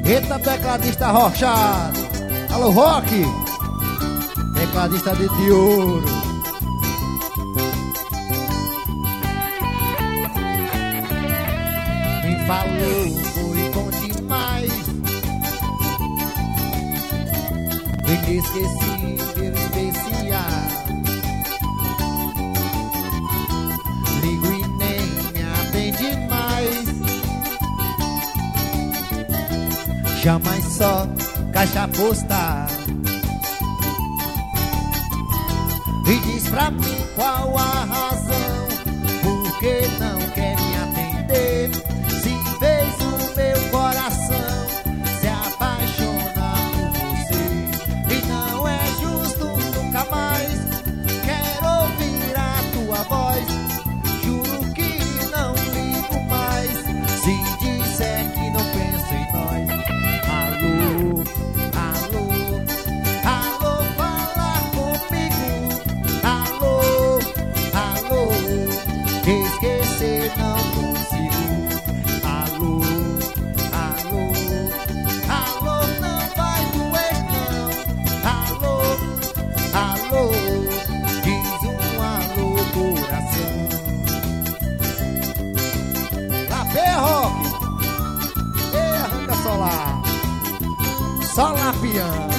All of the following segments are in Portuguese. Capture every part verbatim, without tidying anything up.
Eita, tecladista rochado. Alô, Rock. Tecladista de, de ouro. Me falou, foi bom demais. Inesquecível, especial. Ligo e nem me atende mais. Jamais só caixa postal. E diz pra mim qual a razão, por que não quer me atender. Se fez o meu coração se apaixonar por você. E não é justo nunca mais. Quero ouvir a tua voz. Juro que não ligo mais. Se disser que não penso em nós. Alô, alô, alô, fala comigo. Alô, alô, esquecer não consigo. Alô, alô, alô, não vai doer não. Alô, alô, diz um alô, coração. Lá vem, Rock. E arranca solar. Solar piano.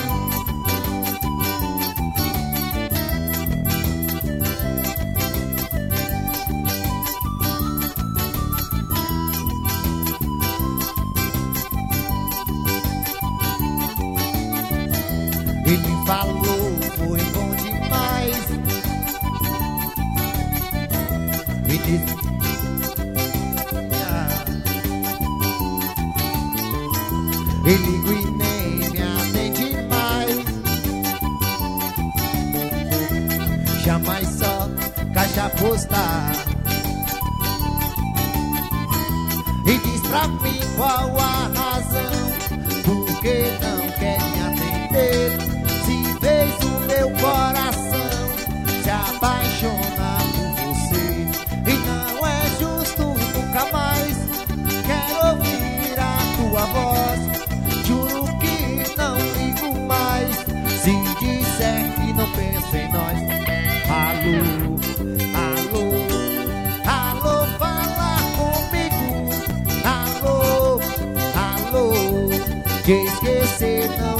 E me falou, foi bom demais. Me disse ah. E ligo e nem me atende mais. Jamais só caixa postal. E diz pra mim qual a razão, por que não quer me atender. Se fez o meu coração se apaixonar por você. E não é justo nunca mais. Quero ouvir a tua voz. Juro que não ligo mais. Se disser que não penso em nós. Alô, alô, alô, fala comigo. Alô, alô, que esquecer não